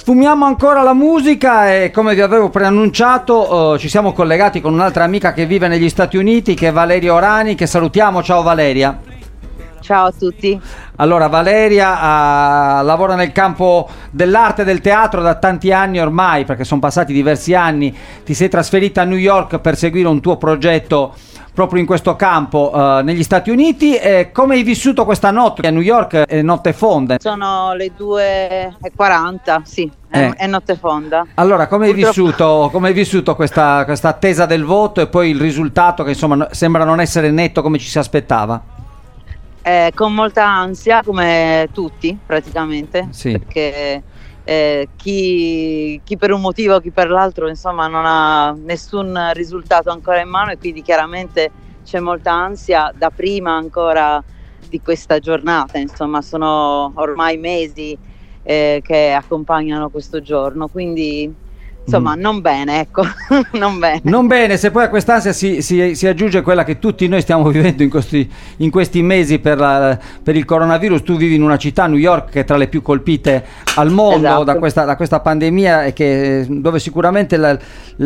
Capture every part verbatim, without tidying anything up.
Sfumiamo ancora la musica e, come vi avevo preannunciato, uh, ci siamo collegati con un'altra amica che vive negli Stati Uniti, che è Valeria Orani, che salutiamo. Ciao Valeria. Ciao a tutti. Allora, Valeria uh, lavora nel campo dell'arte e del teatro da tanti anni ormai, perché sono passati diversi anni. Ti sei trasferita a New York per seguire un tuo progetto proprio in questo campo uh, negli Stati Uniti. E come hai vissuto questa notte? A New York è notte fonda. Sono le due e quaranta, sì, è, Eh. è notte fonda. Allora, come hai Purtroppo- vissuto, come hai vissuto questa, questa attesa del voto e poi il risultato che insomma no- sembra non essere netto come ci si aspettava? Eh, con molta ansia, come tutti praticamente, Sì. perché eh, chi, chi per un motivo, chi per l'altro, insomma, non ha nessun risultato ancora in mano, e quindi chiaramente c'è molta ansia da prima ancora di questa giornata. Insomma, sono ormai mesi eh, che accompagnano questo giorno, quindi insomma Mm. non bene, ecco. Non bene. Non bene, se poi a quest'ansia si, si, si aggiunge quella che tutti noi stiamo vivendo in questi, in questi mesi per, la- per il coronavirus. Tu vivi in una città, New York, che è tra le più colpite al mondo Esatto. da, questa, da questa pandemia, e che, dove sicuramente la,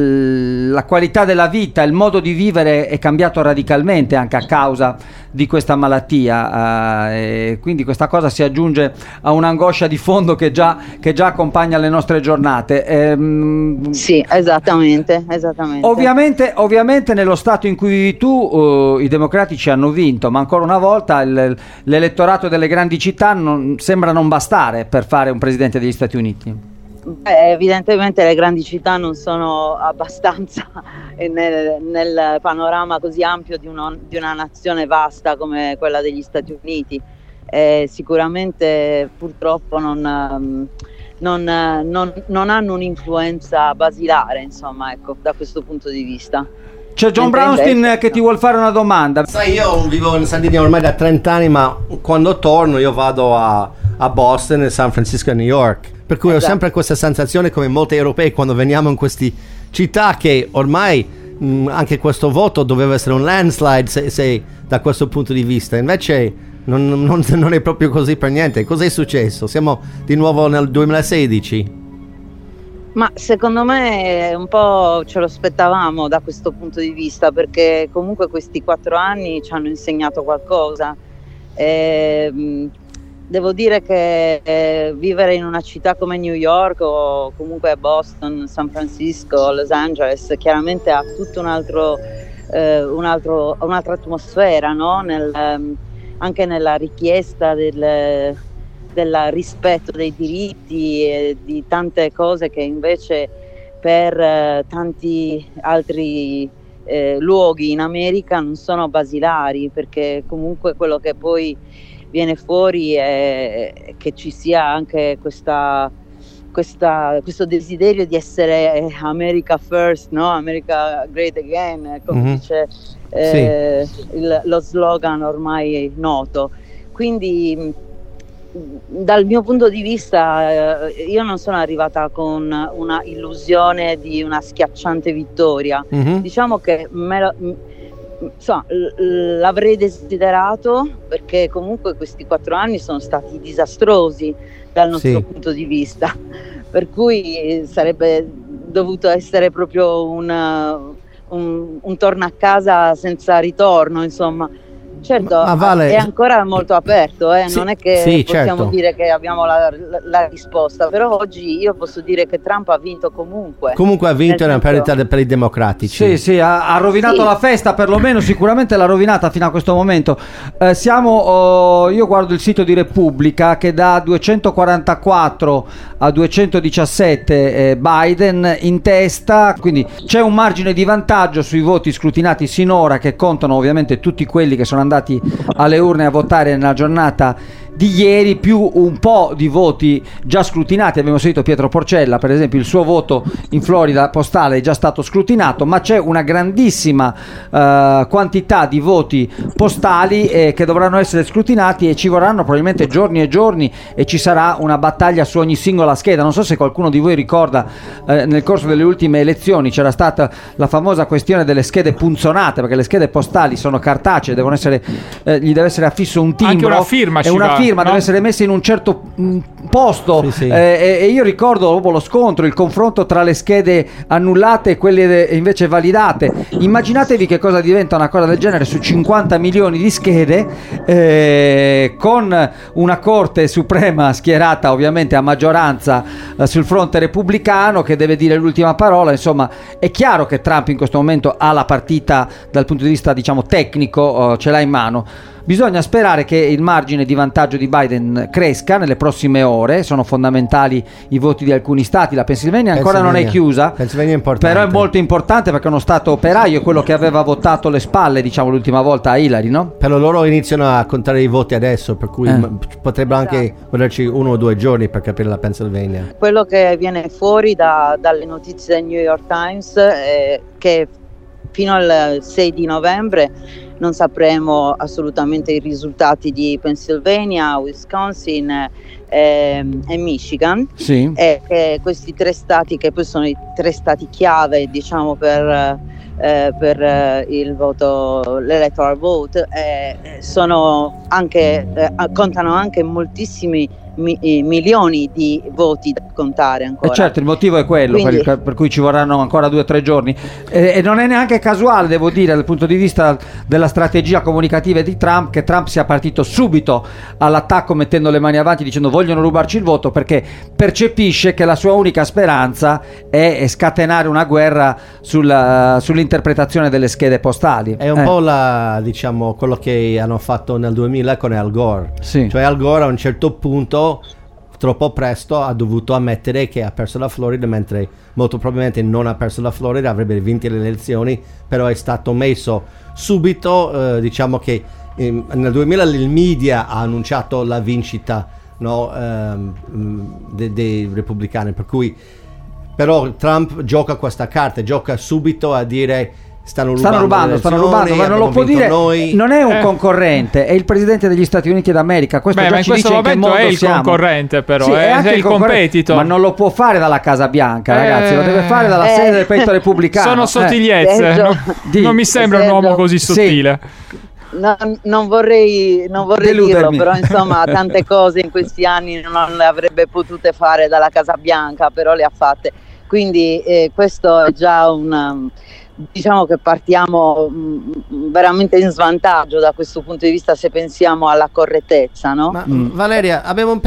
la qualità della vita, il modo di vivere è cambiato radicalmente anche a causa di questa malattia, eh, e quindi questa cosa si aggiunge a un'angoscia di fondo che già, che già accompagna le nostre giornate. Ehm, Sì, esattamente, esattamente. Ovviamente, ovviamente nello stato in cui vivi tu uh, i democratici hanno vinto, ma ancora una volta il- l'elettorato delle grandi città non- sembra non bastare per fare un presidente degli Stati Uniti. Beh, evidentemente le grandi città non sono abbastanza nel, nel panorama così ampio di, uno- di una nazione vasta come quella degli Stati Uniti. Eh, sicuramente purtroppo non, ehm, non, eh, non- non hanno un'influenza basilare, insomma, ecco, da questo punto di vista. C'è John Mentre Brownstein invece- che ti vuol fare una domanda. Sai, io vivo in Sardegna ormai da trenta anni, ma quando torno io vado a, a Boston, a San Francisco e a New York. Per cui ho Esatto. sempre questa sensazione, come molti europei, quando veniamo in queste città, che ormai mh, anche questo voto doveva essere un landslide, se, se da questo punto di vista. Invece non, non- non è proprio così per niente. Cos'è successo? Siamo di nuovo nel duemilasedici. Ma secondo me un po' ce lo aspettavamo da questo punto di vista, perché comunque questi quattro anni ci hanno insegnato qualcosa. Ehm, devo dire che eh, vivere in una città come New York o comunque Boston, San Francisco, Los Angeles, chiaramente ha tutto un altro, eh, un altro- un'altra atmosfera, no? Nel, ehm, anche nella richiesta del del rispetto dei diritti e di tante cose che invece per eh, tanti altri eh, luoghi in America non sono basilari, perché comunque quello che poi viene fuori è che ci sia anche questa, questa- questo desiderio di essere America first, no? America great again, come Mhm. dice eh, il- lo slogan ormai noto. Quindi mh, dal mio punto di vista eh, io non sono arrivata con una illusione di una schiacciante vittoria. Mhm. Diciamo che me lo- m- insomma, l- l'avrei desiderato, perché comunque questi quattro anni sono stati disastrosi dal nostro Sì. punto di vista, per cui eh, sarebbe dovuto essere proprio un, un, un torno a casa senza ritorno, insomma. Certo, Ma Vale- è ancora molto aperto, eh, Sì, non è che sì, possiamo certo. dire che abbiamo la, la- la risposta, però oggi io posso dire che Trump ha vinto comunque. Comunque ha vinto, è Nel una senso- perdita per i democratici. Sì, sì, ha, ha rovinato Sì. la festa, perlomeno sicuramente l'ha rovinata fino a questo momento. Eh, siamo, oh, io guardo il sito di Repubblica che da duecentoquarantaquattro a duecentodiciassette eh, Biden in testa, quindi c'è un margine di vantaggio sui voti scrutinati sinora, che contano ovviamente tutti quelli che sono andati alle urne a votare nella giornata di ieri, più un po' di voti già scrutinati. Abbiamo sentito Pietro Porcella, per esempio, il suo voto in Florida postale è già stato scrutinato, ma c'è una grandissima eh, quantità di voti postali eh, che dovranno essere scrutinati, e ci vorranno probabilmente giorni e giorni, e ci sarà una battaglia su ogni singola scheda. Non so se qualcuno di voi ricorda, eh, nel corso delle ultime elezioni c'era stata la famosa questione delle schede punzonate, perché le schede postali sono cartacee, devono essere, eh, gli deve essere affisso un timbro Anche una firma e ci una va. firma firma no? deve essere messa in un certo mh, posto, Sì, sì. eh, e, e io ricordo proprio lo scontro, il confronto tra le schede annullate e quelle de- invece validate. Immaginatevi che cosa diventa una cosa del genere su cinquanta milioni di schede, eh, con una Corte Suprema schierata ovviamente a maggioranza eh, sul fronte repubblicano, che deve dire l'ultima parola. Insomma, è chiaro che Trump in questo momento ha la partita dal punto di vista, diciamo, tecnico, eh, ce l'ha in mano. Bisogna sperare che il margine di vantaggio di Biden cresca nelle prossime ore. Sono fondamentali i voti di alcuni stati. La Pennsylvania ancora non è chiusa, Pennsylvania è importante. però è molto importante perché è uno stato operaio, quello che aveva votato le spalle, diciamo, l'ultima volta a Hillary, no? Però loro iniziano a contare i voti adesso, per cui Eh. m- potrebbero anche volerci uno o due giorni per capire la Pennsylvania. Quello che viene fuori da- dalle notizie del New York Times è che fino al sei di novembre non sapremo assolutamente i risultati di Pennsylvania, Wisconsin ehm, e Michigan, Sì. e che questi tre stati, che poi sono i tre stati chiave, diciamo, per, eh, per eh, il voto, l'electoral vote, eh, sono anche, eh, contano anche moltissimi mi- eh, milioni di voti da contare ancora. E certo, il motivo è quello Quindi- per, per cui ci vorranno ancora due o tre giorni, e, e non è neanche casuale, devo dire, dal punto di vista della strategia comunicativa di Trump, che Trump sia partito subito all'attacco mettendo le mani avanti dicendo vogliono rubarci il voto, perché percepisce che la sua unica speranza è scatenare una guerra sulla- sull'interpretazione delle schede postali. È un Eh, po' la, diciamo, quello che hanno fatto nel duemila con Al Gore. Sì. Cioè Al Gore a un certo punto, troppo presto, ha dovuto ammettere che ha perso la Florida, mentre molto probabilmente non ha perso la Florida, avrebbe vinto le elezioni, però è stato messo subito, eh, diciamo che ehm, nel duemila il media ha annunciato la vincita, no, ehm, dei, dei repubblicani, per cui però Trump gioca questa carta, gioca subito a dire stanno rubando, Stanno rubando, le stanno elezioni, rubando, ma non lo abbiamo può vinto dire. noi. Non è un Eh. concorrente, è il presidente degli Stati Uniti d'America. Questo Beh, già ma in ci questo dice in che momento mondo è il siamo. concorrente, però, Sì, è- anche è il concorrente, competitor. ma non lo può fare dalla Casa Bianca, Eh. ragazzi. Lo deve fare dalla Eh. sede del Partito Repubblicano. Sono Eh. sottigliezze, Sergio. no? Di- non mi sembra un Sergio. uomo così Sì. sottile. Non, non vorrei, non vorrei dirlo, Deludermi. però insomma tante cose in questi anni non le avrebbe potute fare dalla Casa Bianca, però le ha fatte. Quindi eh, questo è già un, diciamo che partiamo mh, veramente in svantaggio da questo punto di vista, se pensiamo alla correttezza, no? Ma Mm. Valeria, abbiamo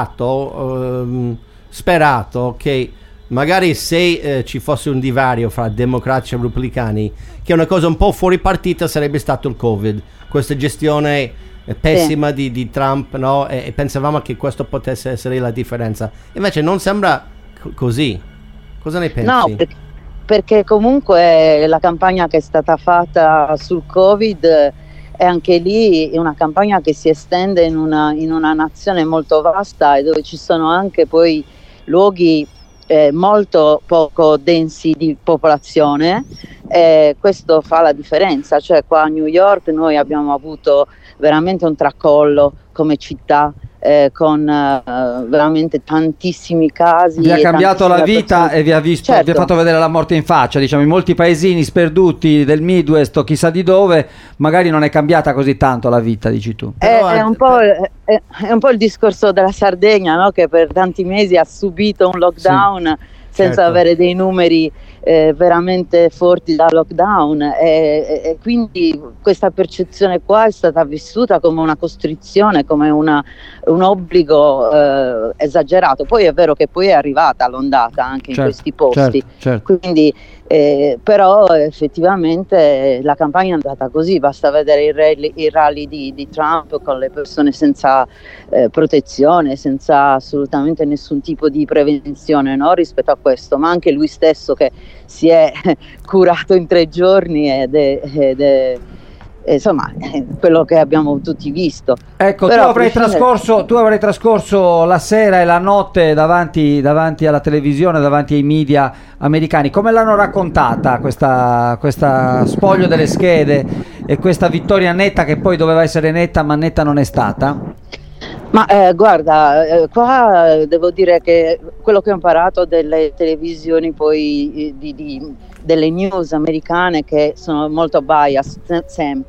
pensato, ehm, sperato che magari se eh, ci fosse un divario fra democratici e repubblicani, che una cosa un po' fuori partita sarebbe stato il Covid, questa gestione eh, pessima di, di Trump, no? E, e pensavamo che questo potesse essere la differenza. Invece non sembra c- così. Cosa ne pensi? No, perché, perché comunque la campagna che è stata fatta sul Covid eh, è anche lì una campagna che si estende in una, in una nazione molto vasta e dove ci sono anche poi luoghi eh, molto poco densi di popolazione. Eh, questo fa la differenza, cioè qua a New York noi abbiamo avuto veramente un tracollo come città, eh, con eh, veramente tantissimi casi. Vi ha e cambiato la tantissime vita persone. e vi ha, visto, Certo. vi ha fatto vedere la morte in faccia. Diciamo, in molti paesini sperduti del Midwest o chissà di dove, magari non è cambiata così tanto la vita, dici tu. È, Però, è un po', è, è un po' il discorso della Sardegna, no? Che per tanti mesi ha subito un lockdown senza certo. avere dei numeri eh, veramente forti da lockdown, e, e- e quindi questa percezione qua è stata vissuta come una costrizione, come una- un obbligo eh, esagerato. Poi è vero che poi è arrivata l'ondata anche Certo, in questi posti, certo, certo. quindi eh, però effettivamente la campagna è andata così, basta vedere i rally, i rally di, di Trump con le persone senza eh, protezione, senza assolutamente nessun tipo di prevenzione, no, rispetto a questo, ma anche lui stesso che si è curato in tre giorni ed è, ed è insomma è quello che abbiamo tutti visto. Ecco, Però tu a avrai, prescindere- trascorso, tu avrai trascorso la sera e la notte davanti, davanti alla televisione, davanti ai media americani. Come l'hanno raccontata questa, questa spoglio delle schede e questa vittoria netta, che poi doveva essere netta ma netta non è stata? Ma eh, guarda, eh, qua eh, devo dire che quello che ho imparato delle televisioni poi eh, di, di- delle news americane, che sono molto biased se- sempre,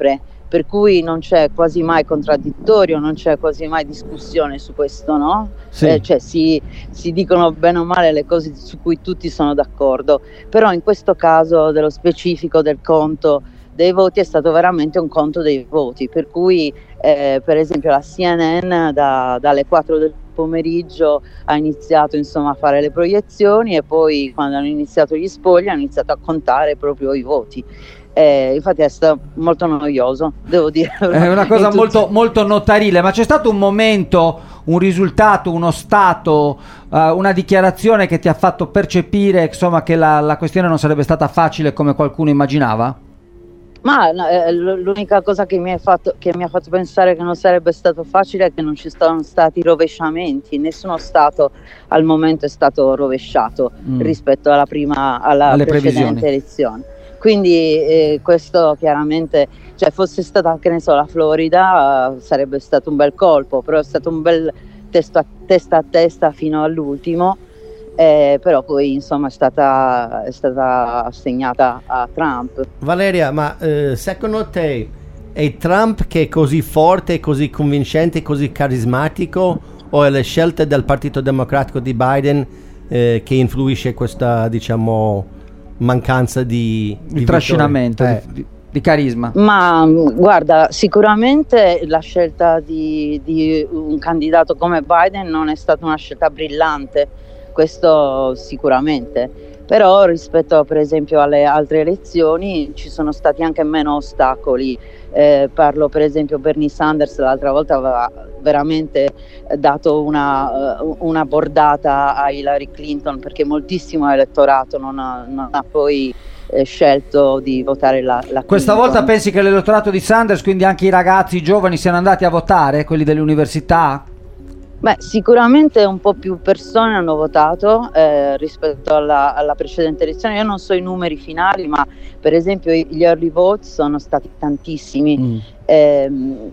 per cui non c'è quasi mai contraddittorio, non c'è quasi mai discussione su questo, no? Sì. Eh, cioè si, si dicono bene o male le cose su cui tutti sono d'accordo, però in questo caso dello specifico del conto dei voti è stato veramente un conto dei voti, per cui eh, per esempio la C N N da, dalle quattro del pomeriggio ha iniziato insomma a fare le proiezioni e poi quando hanno iniziato gli spogli hanno iniziato a contare proprio i voti. Eh, infatti è stato molto noioso, devo dire. È una cosa tutti... molto, molto notarile, ma c'è stato un momento, un risultato, uno stato, uh, una dichiarazione che ti ha fatto percepire insomma che la, la questione non sarebbe stata facile come qualcuno immaginava? Ma eh, l'unica cosa che mi, è fatto, che mi ha fatto pensare che non sarebbe stato facile è che non ci sono stati rovesciamenti, nessuno stato al momento è stato rovesciato mm. rispetto alla prima, alla alle precedente previsioni. elezione. Quindi eh, questo chiaramente, cioè fosse stata, che ne so, la Florida, uh, sarebbe stato un bel colpo, però è stato un bel testo a, testa a testa fino all'ultimo. Eh, però poi insomma è stata, è stata assegnata a Trump. Valeria, ma eh, secondo te è Trump che è così forte, così convincente, così carismatico, o è le scelte del Partito Democratico di Biden eh, che influisce questa, diciamo, mancanza di, di il trascinamento eh. di, di carisma? Ma guarda, sicuramente la scelta di, di un candidato come Biden non è stata una scelta brillante, questo sicuramente, però rispetto per esempio alle altre elezioni ci sono stati anche meno ostacoli. Eh, parlo per esempio Bernie Sanders l'altra volta aveva veramente dato una, uh, una bordata a Hillary Clinton perché moltissimo elettorato non ha, non ha poi eh, scelto di votare la, la Questa Clinton. volta pensi che l'elettorato di Sanders, quindi anche i ragazzi, i giovani, siano andati a votare, quelli delle università? Beh, sicuramente un po' più persone hanno votato eh, rispetto alla, alla precedente elezione. Io non so i numeri finali, ma per esempio gli early votes sono stati tantissimi. Mm. Eh,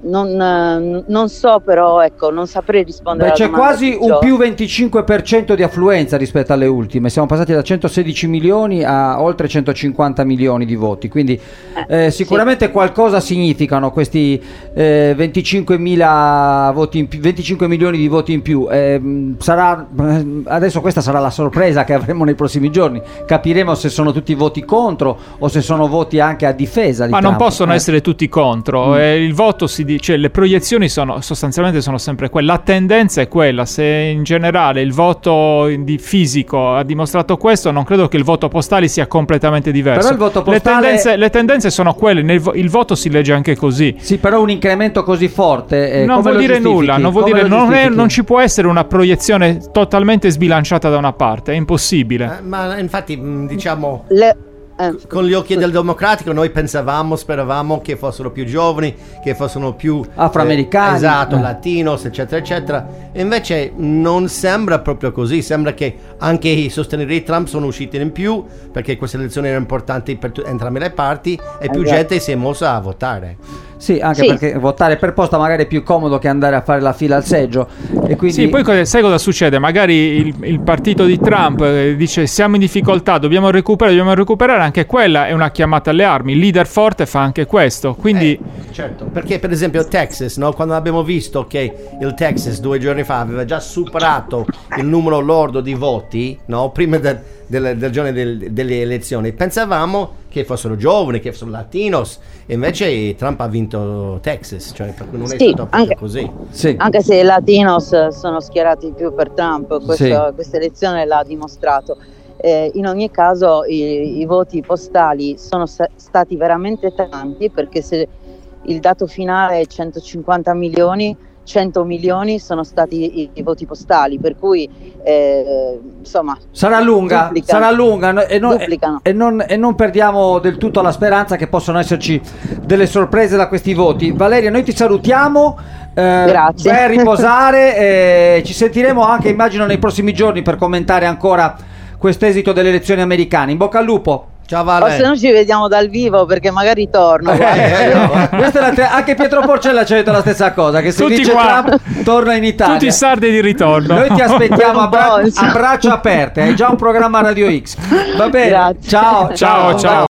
non, non so però, ecco, non saprei rispondere. Beh, c'è alla domanda quasi un più venticinque per cento di affluenza rispetto alle ultime. Siamo passati da centosedici milioni a oltre centocinquanta milioni di voti, quindi eh, eh, sicuramente sì. Qualcosa significano questi eh, venticinquemila voti in più, venticinque milioni di voti in più. Eh, sarà, adesso questa sarà la sorpresa che avremo nei prossimi giorni. Capiremo se sono tutti voti contro o se sono voti anche a difesa di Ma Trump. non possono eh. essere tutti contro. Mm. Il voto si dice, le proiezioni sono sostanzialmente sono sempre quelle, la tendenza è quella. Se in generale il voto di fisico ha dimostrato questo, non credo che il voto postale sia completamente diverso. Però il voto postale... le, tendenze, le tendenze sono quelle, nel vo- il voto si legge anche così. Sì, però un incremento così forte eh, non vuol dire nulla, non vuol come dire non, è, non ci può essere una proiezione totalmente sbilanciata da una parte, è impossibile. Eh, ma infatti diciamo le... Eh, con gli occhi del democratico noi pensavamo, speravamo che fossero più giovani, che fossero più afroamericani, eh, esatto, eh. latinos, eccetera eccetera. E invece non sembra proprio così. Sembra che anche i sostenitori di Trump sono usciti in più perché queste elezioni erano importanti per t- entrambe le parti e più esatto. gente si è mossa a votare. Sì, anche sì. perché votare per posta magari è più comodo che andare a fare la fila al seggio. E quindi... Sì, poi cosa, sai cosa succede? Magari il, il partito di Trump eh, dice siamo in difficoltà, dobbiamo recuperare, dobbiamo recuperare, anche quella è una chiamata alle armi. Il leader forte fa anche questo, quindi... Eh, certo, perché per esempio Texas, no? Quando abbiamo visto che il Texas due giorni fa aveva già superato il numero lordo di voti, no? Prima del, del, del giorno del, delle elezioni, pensavamo che fossero giovani, che fossero latinos, e invece Trump ha vinto Texas, cioè per cui non è sì, stato proprio anche, così. Sì. Anche se i latinos sono schierati più per Trump, questo, sì. questa elezione l'ha dimostrato. Eh, in ogni caso i, i voti postali sono sa- stati veramente tanti, perché se il dato finale è centocinquanta milioni, cento milioni sono stati i, i voti postali, per cui eh, insomma sarà lunga, duplicano, sarà lunga e non, e, e, non, e non perdiamo del tutto la speranza che possano esserci delle sorprese da questi voti. Valeria, noi ti salutiamo, eh, grazie, vai a riposare e ci sentiremo anche, immagino, nei prossimi giorni per commentare ancora questo esito delle elezioni americane. In bocca al lupo. Ciao Vale. O se no ci vediamo dal vivo, perché magari torno. Eh, no. Questa è la te- anche Pietro Porcella ci ha detto la stessa cosa, che se Tutti vince qua. Trump torna in Italia. Tutti sardi di ritorno. Noi ti aspettiamo a, bra- a braccia aperte. Hai già un programma Radio X. Va bene. Grazie. Ciao, Ciao, ciao.